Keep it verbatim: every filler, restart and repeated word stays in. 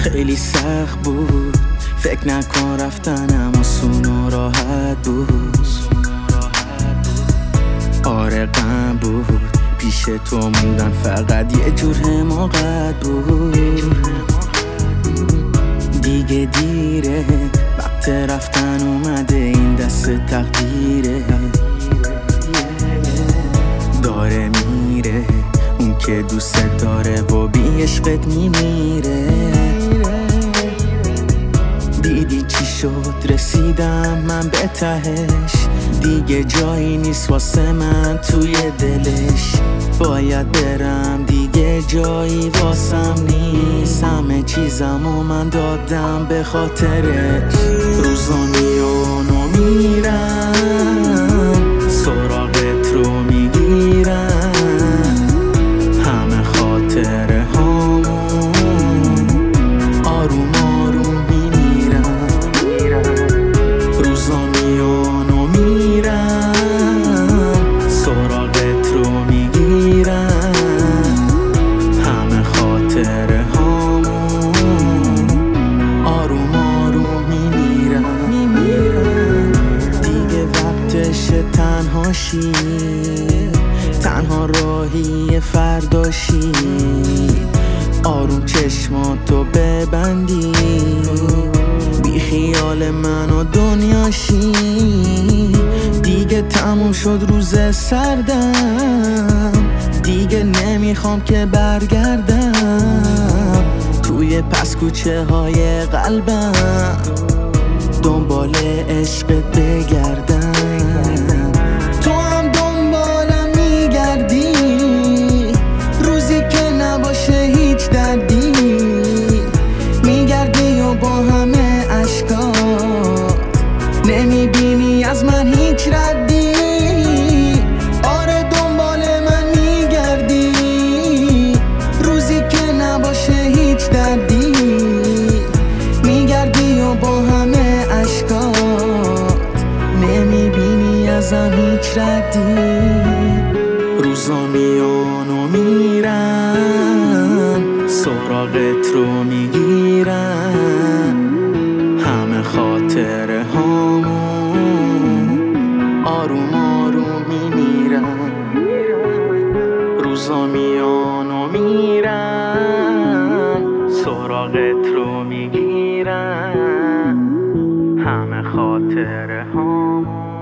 خیلی سخت بود، فکر نکن رفتنم آسون و راحت بود. آره غم بود، پیش تو موندن فقط یه جور حماقت بود. دیگه دیره، وقت رفتن اومده، این دست تقدیره. داره میره اون که دوست داره و بی عشقت میمیره. دیدی چی شد رسیدم من به تهش، دیگه جایی نیست واسه من توی دلش. باید برم دیگه جایی واسم نیست، همه چیزمو من دادم به خاطرش. روزا میان و میرم، سراغت رو میگیرم، همه خاطره هامون آروم آروم میمیرم. روزا میان و میرم، سراغت رو میگیرم، همه خاطره هامون آروم آروم میمیرم. دیگه وقتش تنهاشی، تنها راهی فرداشی. آروم چشماتو ببندی، بی خیال من و دنیاشی. دیگه تموم شد روز سردم، دیگه نمیخوام که برگردم. توی پس کوچه های قلبم دنبال عشقت بگردم. تو هم دنبالم میگردی، روزی که نباشه هیچ دردی. میگردی و با همه عشقات نمیبینی از من هیچ ردی. آره دنبال من میگردی، روزی که نباشه هیچ دردی. میگردی و با همه عشقات نمیبینی ازم هیچ ردی. روزا میان و میرن، سراغت رو میگیرن، همه خاطره هامون آروم آروم میمیرن. روزا میان و میرن، سراغت رو میگیرن، همه خاطره هامون